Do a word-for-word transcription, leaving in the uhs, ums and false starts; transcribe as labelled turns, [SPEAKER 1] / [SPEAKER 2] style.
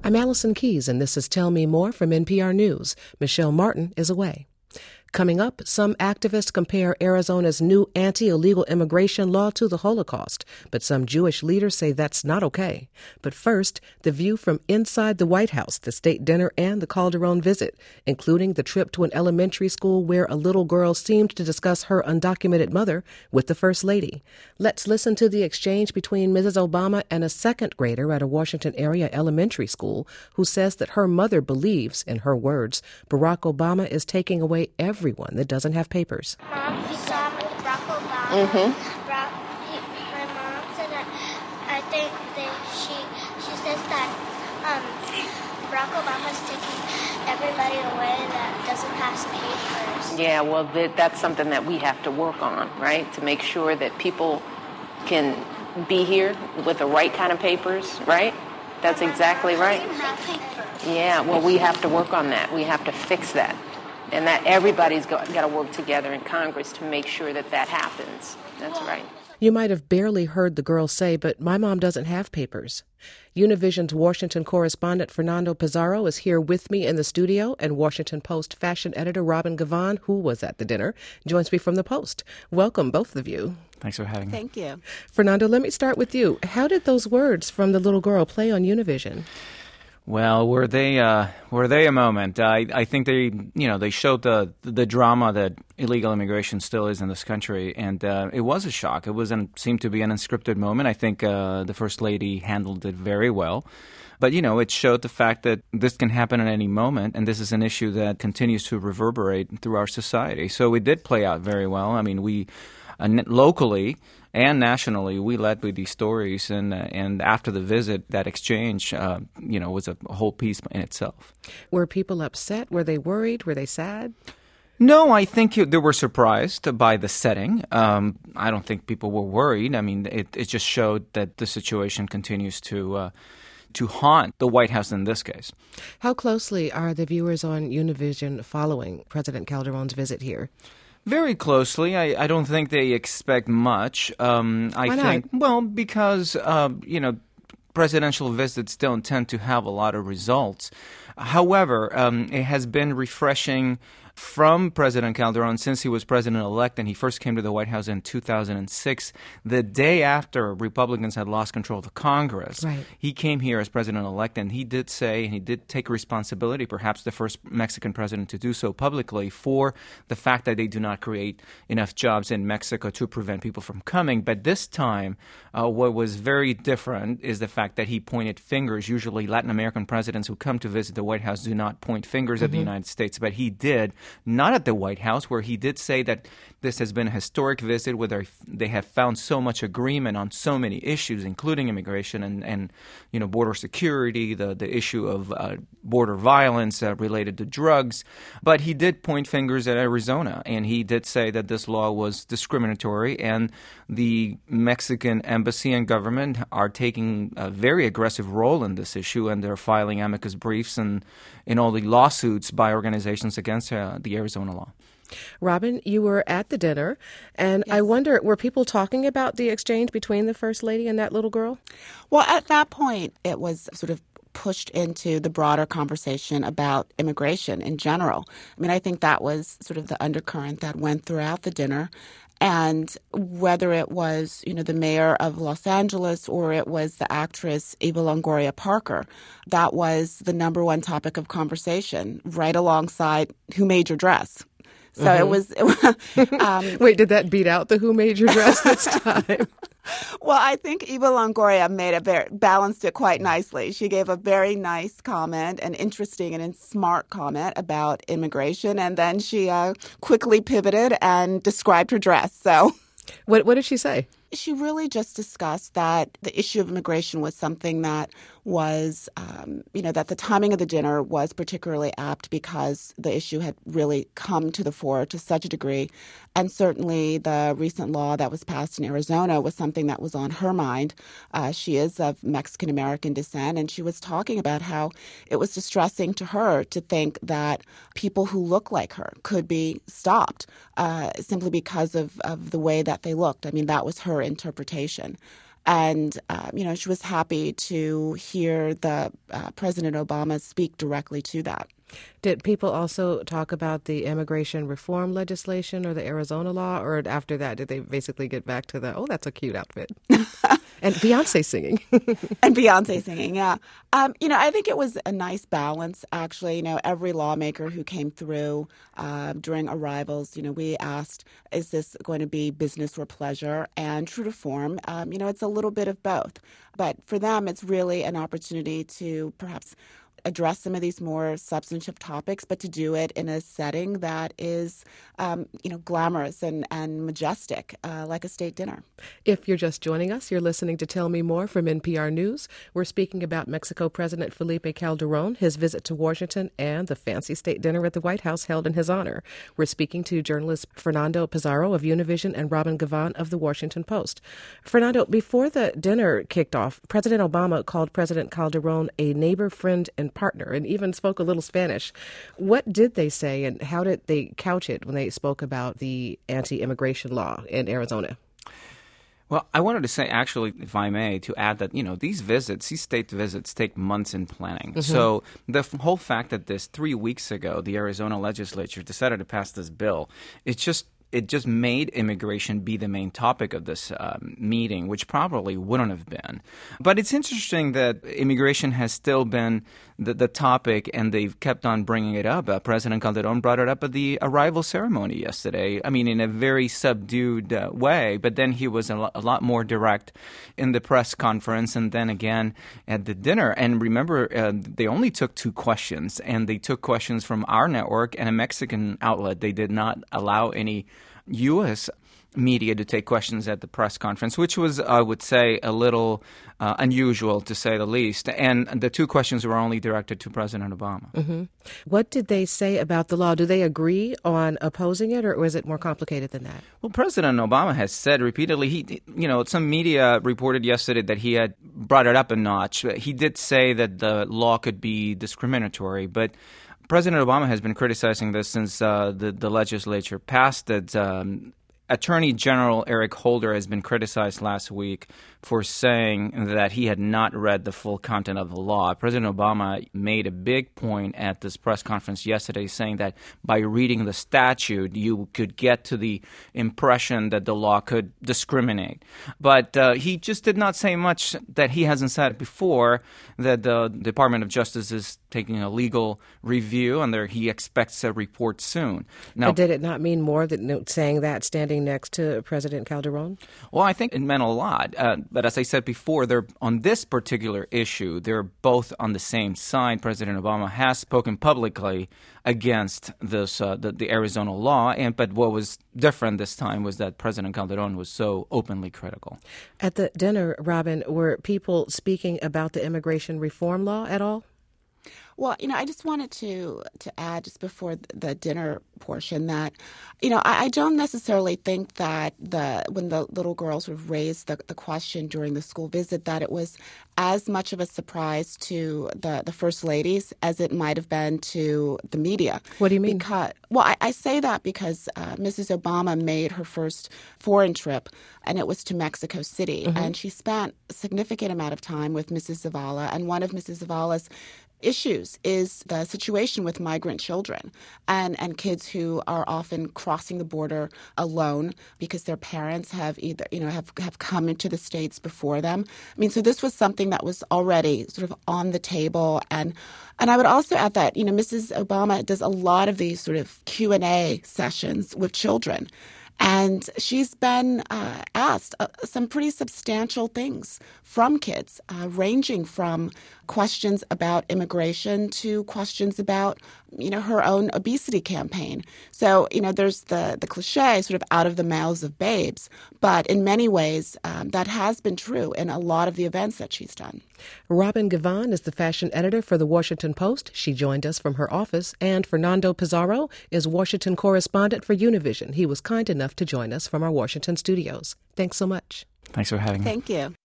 [SPEAKER 1] I'm Allison Keyes, and this is Tell Me More from N P R News. Michelle Martin is away. Coming up, some activists compare Arizona's new anti-illegal immigration law to the Holocaust, but some Jewish leaders say that's not okay. But first, the view from inside the White House, the state dinner, and the Calderon visit, including the trip to an elementary school where a little girl seemed to discuss her undocumented mother with the First Lady. Let's listen to the exchange between Missus Obama and a second grader at a Washington area elementary school who says that her mother believes, in her words, Barack Obama is taking away every everyone that doesn't have papers.
[SPEAKER 2] Mom, you saw Barack Obama.
[SPEAKER 3] Mm-hmm.
[SPEAKER 2] Barack, he, my mom said that I think that she she says that um, Barack Obama's taking everybody away that doesn't have papers.
[SPEAKER 3] Yeah, well, th- that's something that we have to work on, right? To make sure that people can be here with the right kind of papers, right? That's exactly right. Yeah, well, we have to work on that. We have to fix that. And that everybody's got, got to work together in Congress to make sure that that happens. That's right.
[SPEAKER 1] You might have barely heard the girl say, but my mom doesn't have papers. Univision's Washington correspondent Fernando Pizarro is here with me in the studio, and Washington Post fashion editor Robin Givhan, who was at the dinner, joins me from the Post. Welcome, both of you.
[SPEAKER 4] Thanks for having me.
[SPEAKER 5] Thank you.
[SPEAKER 1] Fernando, let me start with you. How did those words from the little girl play on Univision?
[SPEAKER 4] Well, were they uh, were they a moment? I I think they you know they showed the the drama that illegal immigration still is in this country, and uh, it was a shock. It wasn't seemed to be an unscripted moment. I think uh, the First Lady handled it very well. But, you know, it showed the fact that this can happen at any moment, and this is an issue that continues to reverberate through our society. So it did play out very well. I mean, we uh, locally and nationally, we led with these stories, and uh, and after the visit, that exchange, uh, you know, was a whole piece in itself.
[SPEAKER 1] Were people upset? Were they worried? Were they sad?
[SPEAKER 4] No, I think you, they were surprised by the setting. Um, I don't think people were worried. I mean, it, it just showed that the situation continues to uh, to haunt the White House in this case.
[SPEAKER 1] How closely are the viewers on Univision following President Calderon's visit here?
[SPEAKER 4] Very closely. I, I don't think they expect much. Um, I
[SPEAKER 1] Why not?
[SPEAKER 4] think, well, because, uh, you know, presidential visits don't tend to have a lot of results. However, um, it has been refreshing from President Calderon since he was president-elect and he first came to the White House in two thousand six, the day after Republicans had lost control of the Congress.
[SPEAKER 1] Right.
[SPEAKER 4] He came here as president-elect, and he did say, and he did take responsibility, perhaps the first Mexican president to do so publicly, for the fact that they do not create enough jobs in Mexico to prevent people from coming. But this time, uh, what was very different is the fact that he pointed fingers. Usually Latin American presidents who come to visit the White House do not point fingers mm-hmm. at the United States, but he did. Not at the White House, where he did say that this has been a historic visit where they have found so much agreement on so many issues, including immigration and, and you know, border security, the, the issue of uh, border violence uh, related to drugs. But he did point fingers at Arizona, and he did say that this law was discriminatory, and the Mexican embassy and government are taking a very aggressive role in this issue, and they're filing amicus briefs and in all the lawsuits by organizations against uh, the Arizona law.
[SPEAKER 1] Robin, you were at the dinner, and
[SPEAKER 5] Yes.
[SPEAKER 1] I wonder, were people talking about the exchange between the First Lady and that little girl?
[SPEAKER 5] Well, at that point, it was sort of pushed into the broader conversation about immigration in general. I mean, I think that was sort of the undercurrent that went throughout the dinner. And whether it was, you know, the mayor of Los Angeles or it was the actress Eva Longoria Parker, that was the number one topic of conversation, right alongside who made your dress. So
[SPEAKER 1] Mm-hmm.
[SPEAKER 5] it was. It, um,
[SPEAKER 1] Wait, did that beat out the Who Made Your Dress this time?
[SPEAKER 5] Well, I think Eva Longoria made a very balanced it quite nicely. She gave a very nice comment, an interesting and smart comment about immigration, and then she uh, quickly pivoted and described her dress. So,
[SPEAKER 1] What What did she say?
[SPEAKER 5] she really just discussed that the issue of immigration was something that was, um, you know, that the timing of the dinner was particularly apt because the issue had really come to the fore to such a degree. And certainly the recent law that was passed in Arizona was something that was on her mind. Uh, she is of Mexican-American descent, and she was talking about how it was distressing to her to think that people who look like her could be stopped uh, simply because of, of the way that they looked. I mean, that was her interpretation. And, uh, you know, she was happy to hear the uh, President Obama speak directly to that.
[SPEAKER 1] Did people also talk about the immigration reform legislation or the Arizona law, or after that, did they basically get back to the, oh, that's a cute outfit? And Beyonce singing.
[SPEAKER 5] And Beyonce singing, yeah. Um, you know, I think it was a nice balance, actually. You know, every lawmaker who came through uh, during arrivals, you know, we asked, is this going to be business or pleasure? And true to form, um, you know, it's a little bit of both. But for them, it's really an opportunity to perhaps address some of these more substantive topics, but to do it in a setting that is, um, you know, glamorous and, and majestic, uh, like a state dinner.
[SPEAKER 1] If you're just joining us, you're listening to Tell Me More from N P R News. We're speaking about Mexico President Felipe Calderón, his visit to Washington, and the fancy state dinner at the White House held in his honor. We're speaking to journalists Fernando Pizarro of Univision and Robin Gavin of the Washington Post. Fernando, before the dinner kicked off, President Obama called President Calderón a neighbor, friend, and partner, and even spoke a little Spanish. What did they say, and how did they couch it when they spoke about the anti-immigration law in Arizona?
[SPEAKER 4] Well, I wanted to say, actually, if I may, to add that, you know, these visits, these state visits take months in planning. Mm-hmm. So the f- whole fact that this three weeks ago, the Arizona legislature decided to pass this bill, it's just It just made immigration be the main topic of this um, meeting, which probably wouldn't have been. But it's interesting that immigration has still been the, the topic, and they've kept on bringing it up. Uh, President Calderón brought it up at the arrival ceremony yesterday. I mean, in a very subdued uh, way, but then he was a, lo- a lot more direct in the press conference and then again at the dinner. And remember, uh, they only took two questions, and they took questions from our network and a Mexican outlet. They did not allow any U S media to take questions at the press conference, which was, I would say, a little uh, unusual, to say the least. And the two questions were only directed to President Obama.
[SPEAKER 1] Mm-hmm. What did they say about the law? Do they agree on opposing it, or was it more complicated than that?
[SPEAKER 4] Well, President Obama has said repeatedly, he, you know, some media reported yesterday that he had brought it up a notch. He did say that the law could be discriminatory, but President Obama has been criticizing this since uh, the, the legislature passed it. Um, Attorney General Eric Holder has been criticized last week for saying that he had not read the full content of the law. President Obama made a big point at this press conference yesterday, saying that by reading the statute, you could get to the impression that the law could discriminate. But uh, he just did not say much that he hasn't said before, that the Department of Justice is taking a legal review, and there he expects a report soon.
[SPEAKER 1] Now, but did it not mean more than saying that, standing next to President Calderón?
[SPEAKER 4] Well, I think it meant a lot. Uh, but as I said before, they're on this particular issue, they're both on the same side. President Obama has spoken publicly against this uh, the, the Arizona law, and but what was different this time was that President Calderón was so openly critical.
[SPEAKER 1] At the dinner, Robin, were people speaking about the immigration reform law at all?
[SPEAKER 5] Well, you know, I just wanted to to add just before the dinner portion that, you know, I, I don't necessarily think that the when the little girls sort of raised the, the question during the school visit that it was as much of a surprise to the, the first ladies as it might have been to the media.
[SPEAKER 1] What do you mean?
[SPEAKER 5] Because, well, I, I say that because uh, Missus Obama made her first foreign trip, and it was to Mexico City. Mm-hmm. And she spent a significant amount of time with Missus Zavala, and one of Missus Zavala's issues is the situation with migrant children and, and kids who are often crossing the border alone because their parents have either, you know, have, have come into the States before them. I mean, so this was something that was already sort of on the table. And and I would also add that, you know, Missus Obama does a lot of these sort of Q and A sessions with children. And she's been uh, asked uh, some pretty substantial things from kids, uh, ranging from questions about immigration to questions about, you know, her own obesity campaign. So, you know, there's the, the cliche sort of out of the mouths of babes. But in many ways, um, that has been true in a lot of the events that she's done.
[SPEAKER 1] Robin Gavin is the fashion editor for The Washington Post. She joined us from her office. And Fernando Pizarro is Washington correspondent for Univision. He was kind enough to join us from our Washington studios. Thanks so much.
[SPEAKER 4] Thanks for having me.
[SPEAKER 5] Thank you.